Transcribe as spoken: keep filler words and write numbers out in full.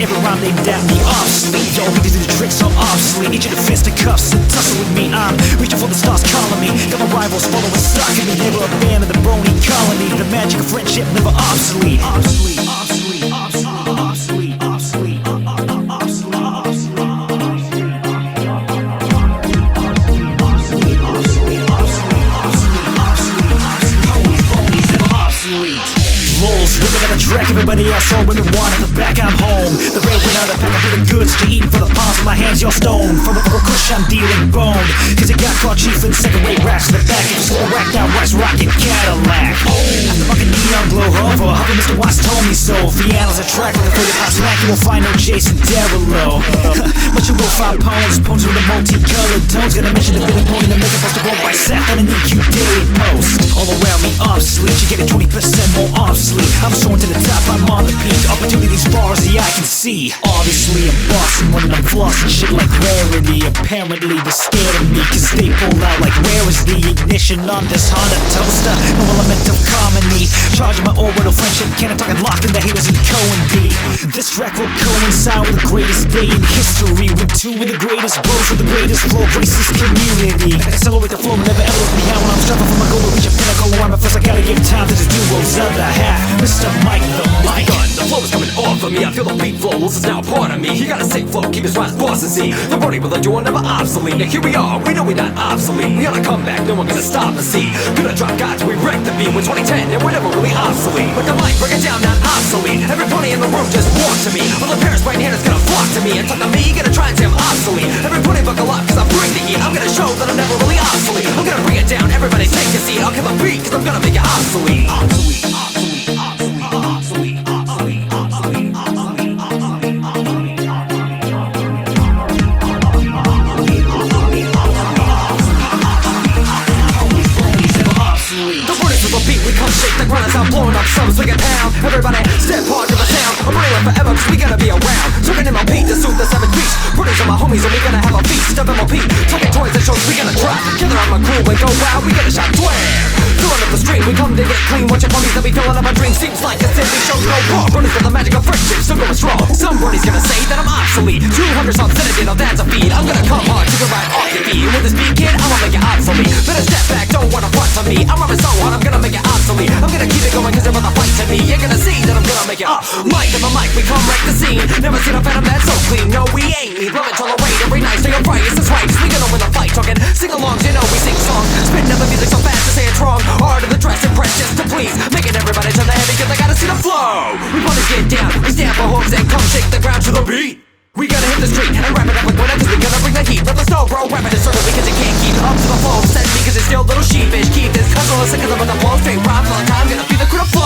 every rhyme they dap me obsolete. Yo, we do the tricks so obsolete. Need you to fist the cuffs and tussle with me. I'm reaching for the stars calling me. Got my rivals following stock of me. They were a band of the bony colony. The magic of friendship never obsolete. Obsolete, obsolete, obsolete, obsolete, obsolete, living on the track, everybody else all women want at the back, I'm home. The rail went out of the pack, I'm feeling good, so you're eating for the palms of my hands, you're stone. From the kush, I'm dealing bone. Cause it got caught chief in second-rate racks in the back. It was all racked out, rice rocket Cadillac. After fucking neon glow hover, hover Mister Watts told me so. Fiana's a track with a thirty pop smack, you won't find no Jason Derulo. But you will find poems, poems with the multicolored tones. Gonna mention the Billy Pony, the makeup post to go by Seth on an E Q Daily Post. All around me obsolete, you get it twenty percent more obsolete. I'm soaring to the top, I'm on the peak. Opportunities far as the eye can see. Obviously I'm bossing when I'm flossing shit like rarity. Apparently they're scared of me, cause they pull out like where is the ignition on this Honda toaster? No element of comedy. Charging my orbital friendship cannon, talking locked in the haters and Cohen B. This track will coincide with the greatest day in history, with two of the greatest bros with the greatest flow, racist community. Accelerate the flow, never ever let me out when I'm striving for my goal to reach a pinnacle. I'm at first, I gotta give time to the duo's other half, Mister Mike the Mike. Done. The flow is coming off of me. I feel the beat flow. This is now part of me. He got a sick flow, keep his rhymes boss and see. The body with the duo never obsolete. Now here we are, we know we not obsolete. We on a comeback, no one gonna stop us. See, gonna drop God till we wreck the beat. With twenty ten, and we're never really obsolete. But the mic, break it down, not obsolete. Every pony in the room just walk to me. All the parents right hand is gonna flock to me. And talk to me, gonna try and say I'm obsolete. Every pony buckle up, cause I bring the heat. I'm gonna show that I'm never really obsolete. I'm gonna bring it down, everybody take a seat. I'll kill a beat, cause I'm gonna make it obsolete. Obsolete, obsolete, obsolete, obsolete, obsolete, obsolete, obsolete, obsolete, obsolete, obsolete. The borders of a beat, we come shake the ground as I'm blowing up some swing and pound. Everybody step hard to the sound. I'm running forever cause we gotta be around. Talking M L P to suit the seven beats. Borders are my homies and we gonna have a feast of M L P. Talking toys and shows we gonna try. Killer on my crew and go wild, we gonna shot twang. Filling up the stream, we come to get clean. Watch your ponies that be filling up my dreams. Seems like a simply shows no wrong. Borders got the magic of friendship, still going strong. Some birdies gonna say that I'm obsolete. Two hundred songs in a ditto, that's a feed. I'm gonna come hard to the right off your feet. With this beat kid, I'ma make it obsolete. Better step back, don't wanna front to me. I'm rubbing so hard, I'm gonna make it obsolete. I'm gonna keep it going cause they're with a fight to me. You're gonna see that I'm gonna make it up. Mike and my mic, we come wreck the scene. Never seen a phantom that's so clean. No, we ain't need love and tolerate every night. Stay upright, it's this right, cause we gonna win the fight. Talking sing-alongs, you know we sing songs. Spitting up the music so fast to say it's wrong. Art of the dress, impress just to please. Making everybody turn their head because I gotta see the flow. We wanna get down, we stand for hooks and come shake the ground to the beat. We gotta hit the street and wrap it up like winter cause we gonna bring the heat. Let the snow bro, wrap it in circles because you can't keep up to the flow. Send me cause it's still a little sheepish. Keep this hustle, listen cause I'm on the flow. Straight rhymes all the time, gonna be the crew to flow.